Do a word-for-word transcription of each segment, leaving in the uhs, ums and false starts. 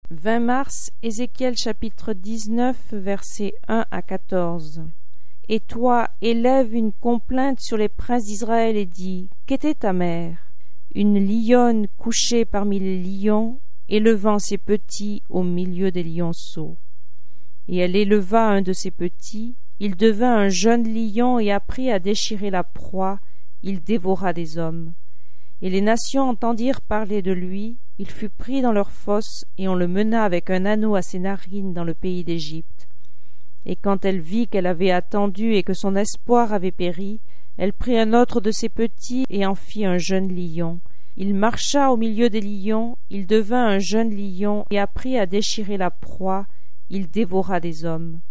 vingt mars, Ézéchiel chapitre dix-neuf, versets un à quatorze. Et toi, élève une complainte sur les princes d'Israël et dis: Qu'était ta mère? Une lionne couchée parmi les lions, élevant ses petits au milieu des lionceaux. Et elle éleva un de ses petits, il devint un jeune lion et apprit à déchirer la proie, il dévora des hommes. Et les nations entendirent parler de lui, il fut pris dans leurs fosses, et on le mena avec un anneau à ses narines dans le pays d'Égypte. Et quand elle vit qu'elle avait attendu et que son espoir avait péri, elle prit un autre de ses petits et en fit un jeune lion. Il marcha au milieu des lions, il devint un jeune lion et apprit à déchirer la proie, il dévora des hommes.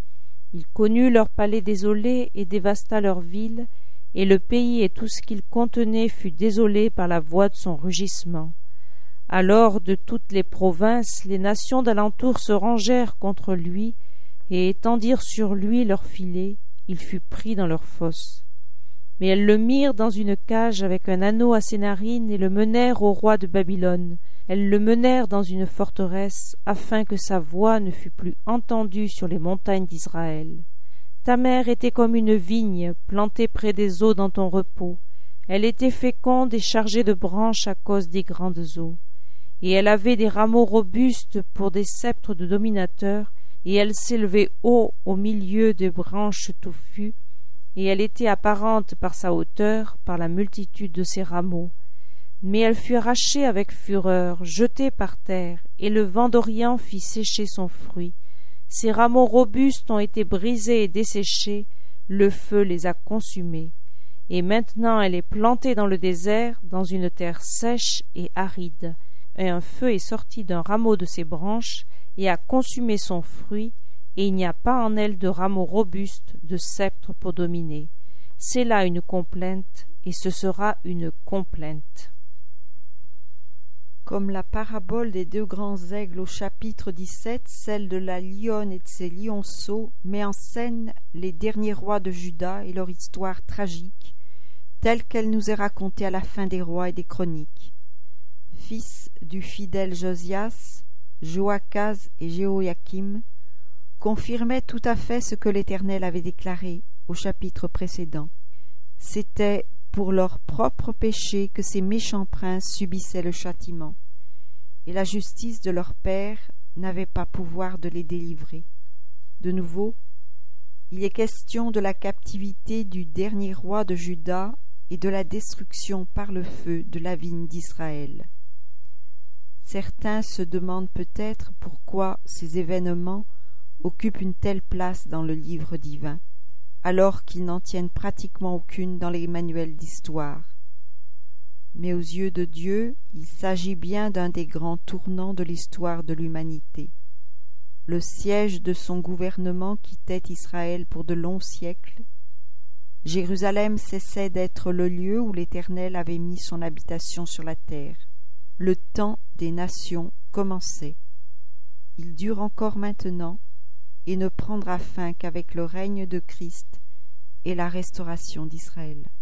Il connut leur palais désolé et dévasta leur ville, et le pays et tout ce qu'il contenait fut désolé par la voix de son rugissement. Alors de toutes les provinces, les nations d'alentour se rangèrent contre lui, et étendirent sur lui leurs filets, il fut pris dans leurs fosses. Mais elles le mirent dans une cage avec un anneau à ses narines et le menèrent au roi de Babylone. Elles le menèrent dans une forteresse, afin que sa voix ne fût plus entendue sur les montagnes d'Israël. Ta mère était comme une vigne plantée près des eaux dans ton repos. Elle était féconde et chargée de branches à cause des grandes eaux. Et elle avait des rameaux robustes pour des sceptres de dominateurs, et elle s'élevait haut au milieu des branches touffues, et elle était apparente par sa hauteur, par la multitude de ses rameaux. Mais elle fut arrachée avec fureur, jetée par terre, et le vent d'Orient fit sécher son fruit. Ses rameaux robustes ont été brisés et desséchés, le feu les a consumés. Et maintenant elle est plantée dans le désert, dans une terre sèche et aride. Et un feu est sorti d'un rameau de ses branches, et a consumé son fruit, et il n'y a pas en elle de rameaux robustes, de sceptre pour dominer. C'est là une complainte, et ce sera une complainte. Comme la parabole des deux grands aigles au chapitre dix-sept, celle de la lionne et de ses lionceaux met en scène les derniers rois de Juda et leur histoire tragique, telle qu'elle nous est racontée à la fin des rois et des chroniques. Fils du fidèle Josias, Joachaz et Jéhoïakim confirmaient tout à fait ce que l'Éternel avait déclaré au chapitre précédent. C'était pour leur propre péché que ces méchants princes subissaient le châtiment, et la justice de leur père n'avait pas pouvoir de les délivrer. De nouveau, il est question de la captivité du dernier roi de Juda et de la destruction par le feu de la vigne d'Israël. Certains se demandent peut-être pourquoi ces événements occupent une telle place dans le livre divin, alors qu'ils n'en tiennent pratiquement aucune dans les manuels d'histoire. Mais aux yeux de Dieu, il s'agit bien d'un des grands tournants de l'histoire de l'humanité. Le siège de son gouvernement quittait Israël pour de longs siècles. Jérusalem cessait d'être le lieu où l'Éternel avait mis son habitation sur la terre. Le temps des nations commençait. Il dure encore maintenant et ne prendra fin qu'avec le règne de Christ et la restauration d'Israël.